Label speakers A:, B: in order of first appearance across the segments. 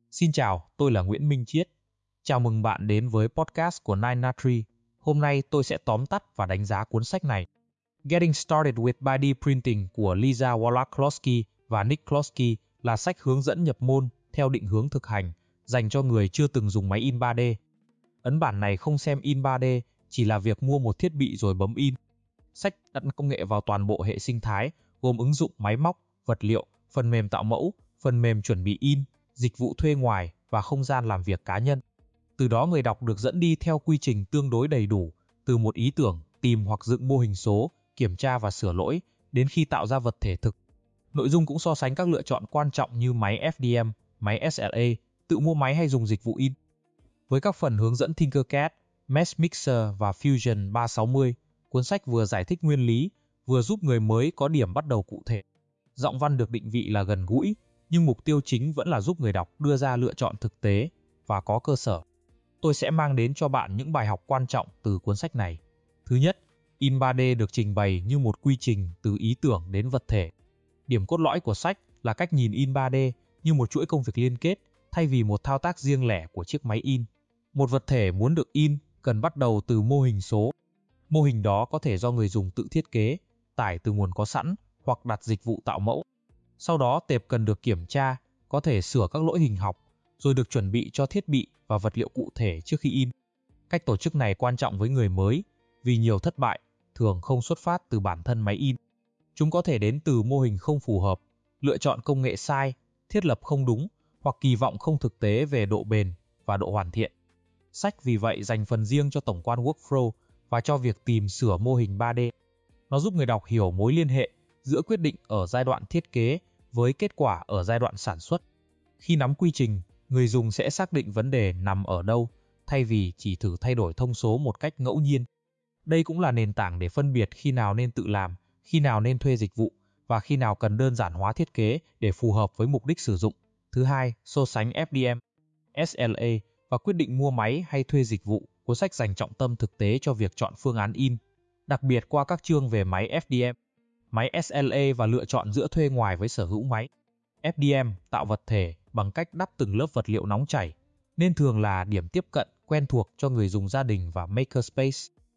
A: Xin chào, tôi là Nguyễn Minh Chiết. Chào mừng bạn đến với podcast của Nine Tree. Hôm nay tôi sẽ tóm tắt và đánh giá cuốn sách này. Getting Started with 3D Printing của Lisa Wallach-Klosky và Nick Klosky là sách hướng dẫn nhập môn theo định hướng thực hành dành cho người chưa từng dùng máy in 3D. Ấn bản này không xem in 3D, chỉ là việc mua một thiết bị rồi bấm in. Sách đặt công nghệ vào toàn bộ hệ sinh thái, gồm ứng dụng máy móc, vật liệu, phần mềm tạo mẫu, phần mềm chuẩn bị in, dịch vụ thuê ngoài và không gian làm việc cá nhân. Từ đó người đọc được dẫn đi theo quy trình tương đối đầy đủ, từ một ý tưởng, tìm hoặc dựng mô hình số, kiểm tra và sửa lỗi, đến khi tạo ra vật thể thực. Nội dung cũng so sánh các lựa chọn quan trọng như máy FDM, máy SLA, tự mua máy hay dùng dịch vụ in. Với các phần hướng dẫn Tinkercad, Mesh Mixer và Fusion 360, cuốn sách vừa giải thích nguyên lý, vừa giúp người mới có điểm bắt đầu cụ thể. Giọng văn được định vị là gần gũi, nhưng mục tiêu chính vẫn là giúp người đọc đưa ra lựa chọn thực tế và có cơ sở. Tôi sẽ mang đến cho bạn những bài học quan trọng từ cuốn sách này. Thứ nhất, in 3D được trình bày như một quy trình từ ý tưởng đến vật thể. Điểm cốt lõi của sách là cách nhìn in 3D như một chuỗi công việc liên kết thay vì một thao tác riêng lẻ của chiếc máy in. Một vật thể muốn được in cần bắt đầu từ mô hình số. Mô hình đó có thể do người dùng tự thiết kế, tải từ nguồn có sẵn hoặc đặt dịch vụ tạo mẫu. Sau đó tệp cần được kiểm tra, có thể sửa các lỗi hình học, rồi được chuẩn bị cho thiết bị và vật liệu cụ thể trước khi in. Cách tổ chức này quan trọng với người mới, vì nhiều thất bại thường không xuất phát từ bản thân máy in. Chúng có thể đến từ mô hình không phù hợp, lựa chọn công nghệ sai, thiết lập không đúng, hoặc kỳ vọng không thực tế về độ bền và độ hoàn thiện. Sách vì vậy dành phần riêng cho tổng quan workflow và cho việc tìm sửa mô hình 3D. Nó giúp người đọc hiểu mối liên hệ giữa quyết định ở giai đoạn thiết kế với kết quả ở giai đoạn sản xuất. Khi nắm quy trình, người dùng sẽ xác định vấn đề nằm ở đâu, thay vì chỉ thử thay đổi thông số một cách ngẫu nhiên. Đây cũng là nền tảng để phân biệt khi nào nên tự làm, khi nào nên thuê dịch vụ, và khi nào cần đơn giản hóa thiết kế để phù hợp với mục đích sử dụng. Thứ hai, so sánh FDM, SLA và quyết định mua máy hay thuê dịch vụ. Cuốn sách dành trọng tâm thực tế cho việc chọn phương án in, đặc biệt qua các chương về máy FDM, máy SLA và lựa chọn giữa thuê ngoài với sở hữu máy. FDM tạo vật thể bằng cách đắp từng lớp vật liệu nóng chảy, nên thường là điểm tiếp cận quen thuộc cho người dùng gia đình và makerspace.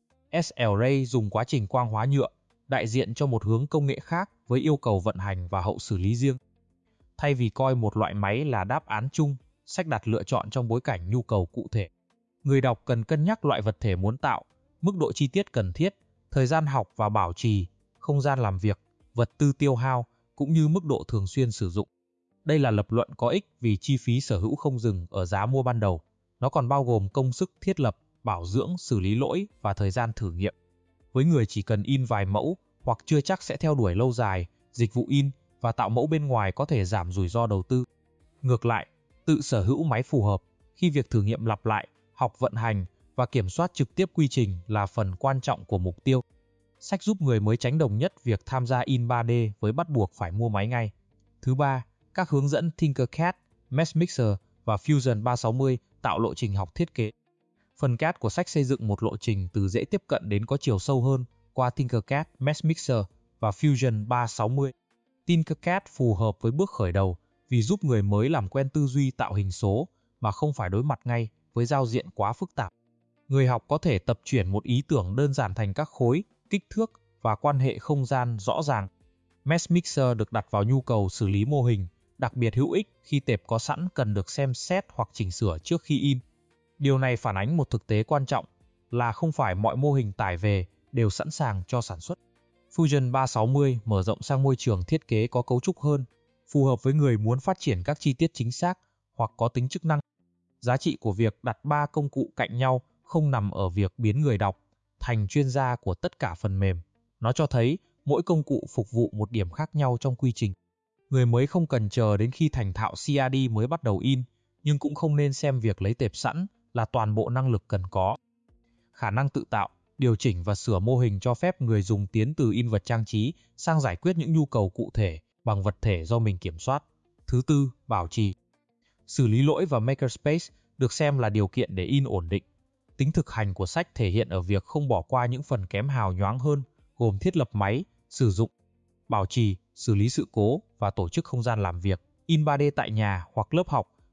A: SLA dùng quá trình quang hóa nhựa, đại diện cho một hướng công nghệ khác với yêu cầu vận hành và hậu xử lý riêng. Thay vì coi một loại máy là đáp án chung, sách đặt lựa chọn trong bối cảnh nhu cầu cụ thể. Người đọc cần cân nhắc loại vật thể muốn tạo, mức độ chi tiết cần thiết, thời gian học và bảo trì, không gian làm việc, vật tư tiêu hao, cũng như mức độ thường xuyên sử dụng. Đây là lập luận có ích vì chi phí sở hữu không dừng ở giá mua ban đầu. Nó còn bao gồm công sức thiết lập, bảo dưỡng, xử lý lỗi và thời gian thử nghiệm. Với người chỉ cần in vài mẫu hoặc chưa chắc sẽ theo đuổi lâu dài, dịch vụ in và tạo mẫu bên ngoài có thể giảm rủi ro đầu tư. Ngược lại, tự sở hữu máy phù hợp khi việc thử nghiệm lặp lại, học vận hành và kiểm soát trực tiếp quy trình là phần quan trọng của mục tiêu. Sách giúp người mới tránh đồng nhất việc tham gia in 3D với bắt buộc phải mua máy ngay. Thứ ba, các hướng dẫn Tinkercad, Mesh Mixer và Fusion 360 tạo lộ trình học thiết kế. Phần CAD của sách xây dựng một lộ trình từ dễ tiếp cận đến có chiều sâu hơn qua Tinkercad, Mesh Mixer và Fusion 360. Tinkercad phù hợp với bước khởi đầu vì giúp người mới làm quen tư duy tạo hình số mà không phải đối mặt ngay với giao diện quá phức tạp. Người học có thể tập chuyển một ý tưởng đơn giản thành các khối, kích thước và quan hệ không gian rõ ràng. Mesh Mixer được đặt vào nhu cầu xử lý mô hình, đặc biệt hữu ích khi tệp có sẵn cần được xem xét hoặc chỉnh sửa trước khi in. Điều này phản ánh một thực tế quan trọng là không phải mọi mô hình tải về đều sẵn sàng cho sản xuất. Fusion 360 mở rộng sang môi trường thiết kế có cấu trúc hơn, phù hợp với người muốn phát triển các chi tiết chính xác hoặc có tính chức năng. Giá trị của việc đặt 3 công cụ cạnh nhau không nằm ở việc biến người đọc thành chuyên gia của tất cả phần mềm. Nó cho thấy mỗi công cụ phục vụ một điểm khác nhau trong quy trình. Người mới không cần chờ đến khi thành thạo CAD mới bắt đầu in, nhưng cũng không nên xem việc lấy tệp sẵn là toàn bộ năng lực cần có. Khả năng tự tạo, điều chỉnh và sửa mô hình cho phép người dùng tiến từ in vật trang trí sang giải quyết những nhu cầu cụ thể bằng vật thể do mình kiểm soát. Thứ tư, bảo trì. Xử lý lỗi và makerspace được xem là điều kiện để in ổn định. Tính thực hành của sách thể hiện ở việc không bỏ qua những phần kém hào nhoáng hơn, gồm thiết lập máy, sử dụng, bảo trì, xử lý sự cố và tổ chức không gian làm việc. In 3D tại nhà hoặc lớp học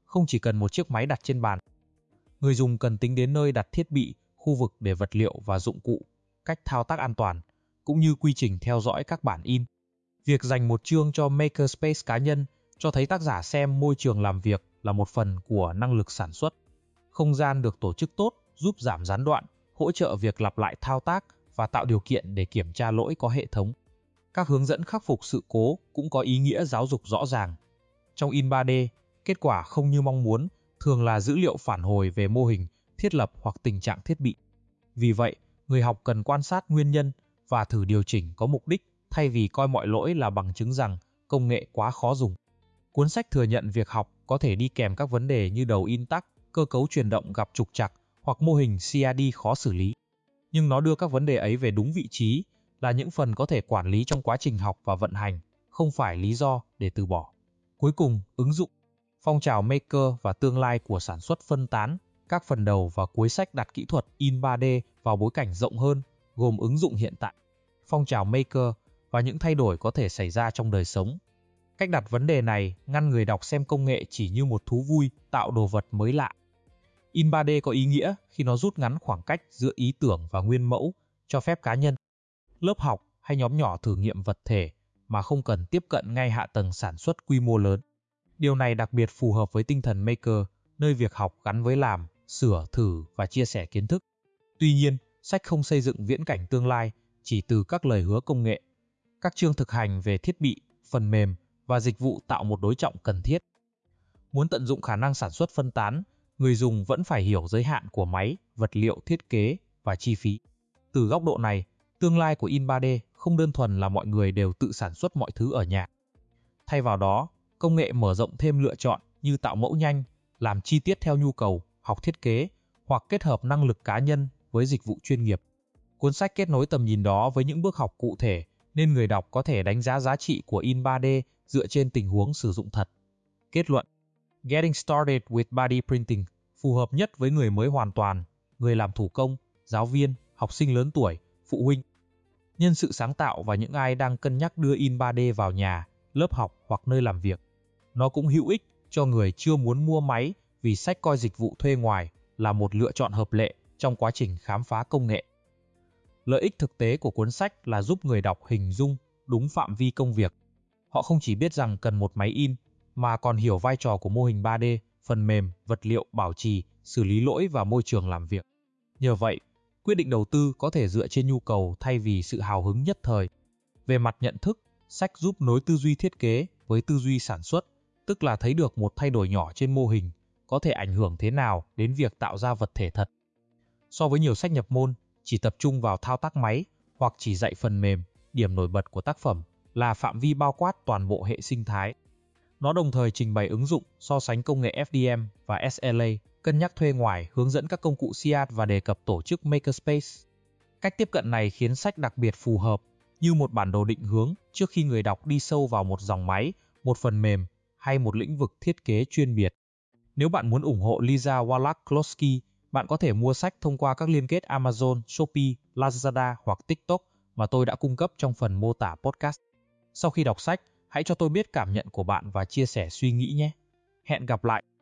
A: không chỉ cần một chiếc máy đặt trên bàn. Người dùng cần tính đến nơi đặt thiết bị, khu vực để vật liệu và dụng cụ, cách thao tác an toàn, cũng như quy trình theo dõi các bản in. Việc dành một chương cho Makerspace cá nhân cho thấy tác giả xem môi trường làm việc là một phần của năng lực sản xuất. Không gian được tổ chức tốt giúp giảm gián đoạn, hỗ trợ việc lặp lại thao tác và tạo điều kiện để kiểm tra lỗi có hệ thống. Các hướng dẫn khắc phục sự cố cũng có ý nghĩa giáo dục rõ ràng. Trong in 3D, kết quả không như mong muốn thường là dữ liệu phản hồi về mô hình, thiết lập hoặc tình trạng thiết bị. Vì vậy, người học cần quan sát nguyên nhân và thử điều chỉnh có mục đích thay vì coi mọi lỗi là bằng chứng rằng công nghệ quá khó dùng. Cuốn sách thừa nhận việc học có thể đi kèm các vấn đề như đầu in tắc, cơ cấu chuyển động gặp trục trặc hoặc mô hình CAD khó xử lý. Nhưng nó đưa các vấn đề ấy về đúng vị trí, là những phần có thể quản lý trong quá trình học và vận hành, không phải lý do để từ bỏ. Cuối cùng, ứng dụng. Phong trào Maker và tương lai của sản xuất phân tán, các phần đầu và cuối sách đặt kỹ thuật in 3D vào bối cảnh rộng hơn, gồm ứng dụng hiện tại, phong trào Maker và những thay đổi có thể xảy ra trong đời sống. Cách đặt vấn đề này ngăn người đọc xem công nghệ chỉ như một thú vui tạo đồ vật mới lạ. In 3D có ý nghĩa khi nó rút ngắn khoảng cách giữa ý tưởng và nguyên mẫu, cho phép cá nhân, lớp học hay nhóm nhỏ thử nghiệm vật thể mà không cần tiếp cận ngay hạ tầng sản xuất quy mô lớn. Điều này đặc biệt phù hợp với tinh thần Maker, nơi việc học gắn với làm, sửa, thử và chia sẻ kiến thức. Tuy nhiên, sách không xây dựng viễn cảnh tương lai chỉ từ các lời hứa công nghệ. Các chương thực hành về thiết bị, phần mềm và dịch vụ tạo một đối trọng cần thiết. Muốn tận dụng khả năng sản xuất phân tán, người dùng vẫn phải hiểu giới hạn của máy, vật liệu thiết kế và chi phí. Từ góc độ này, tương lai của in 3D không đơn thuần là mọi người đều tự sản xuất mọi thứ ở nhà. Thay vào đó, công nghệ mở rộng thêm lựa chọn như tạo mẫu nhanh, làm chi tiết theo nhu cầu, học thiết kế hoặc kết hợp năng lực cá nhân với dịch vụ chuyên nghiệp. Cuốn sách kết nối tầm nhìn đó với những bước học cụ thể nên người đọc có thể đánh giá giá trị của in 3D dựa trên tình huống sử dụng thật. Kết luận: Getting Started with 3D Printing phù hợp nhất với người mới hoàn toàn, người làm thủ công, giáo viên, học sinh lớn tuổi, phụ huynh, nhân sự sáng tạo và những ai đang cân nhắc đưa in 3D vào nhà, lớp học hoặc nơi làm việc. Nó cũng hữu ích cho người chưa muốn mua máy vì sách coi dịch vụ thuê ngoài là một lựa chọn hợp lệ trong quá trình khám phá công nghệ. Lợi ích thực tế của cuốn sách là giúp người đọc hình dung đúng phạm vi công việc. Họ không chỉ biết rằng cần một máy in, mà còn hiểu vai trò của mô hình 3D, phần mềm, vật liệu, bảo trì, xử lý lỗi và môi trường làm việc. Nhờ vậy, quyết định đầu tư có thể dựa trên nhu cầu thay vì sự hào hứng nhất thời. Về mặt nhận thức, sách giúp nối tư duy thiết kế với tư duy sản xuất, tức là thấy được một thay đổi nhỏ trên mô hình có thể ảnh hưởng thế nào đến việc tạo ra vật thể thật. So với nhiều sách nhập môn, chỉ tập trung vào thao tác máy hoặc chỉ dạy phần mềm, điểm nổi bật của tác phẩm là phạm vi bao quát toàn bộ hệ sinh thái. Nó đồng thời trình bày ứng dụng, so sánh công nghệ FDM và SLA, cân nhắc thuê ngoài, hướng dẫn các công cụ CAD và đề cập tổ chức Makerspace. Cách tiếp cận này khiến sách đặc biệt phù hợp như một bản đồ định hướng trước khi người đọc đi sâu vào một dòng máy, một phần mềm hay một lĩnh vực thiết kế chuyên biệt. Nếu bạn muốn ủng hộ Lisa Wallach-Klosky, bạn có thể mua sách thông qua các liên kết Amazon, Shopee, Lazada hoặc TikTok mà tôi đã cung cấp trong phần mô tả podcast. Sau khi đọc sách, hãy cho tôi biết cảm nhận của bạn và chia sẻ suy nghĩ nhé. Hẹn gặp lại!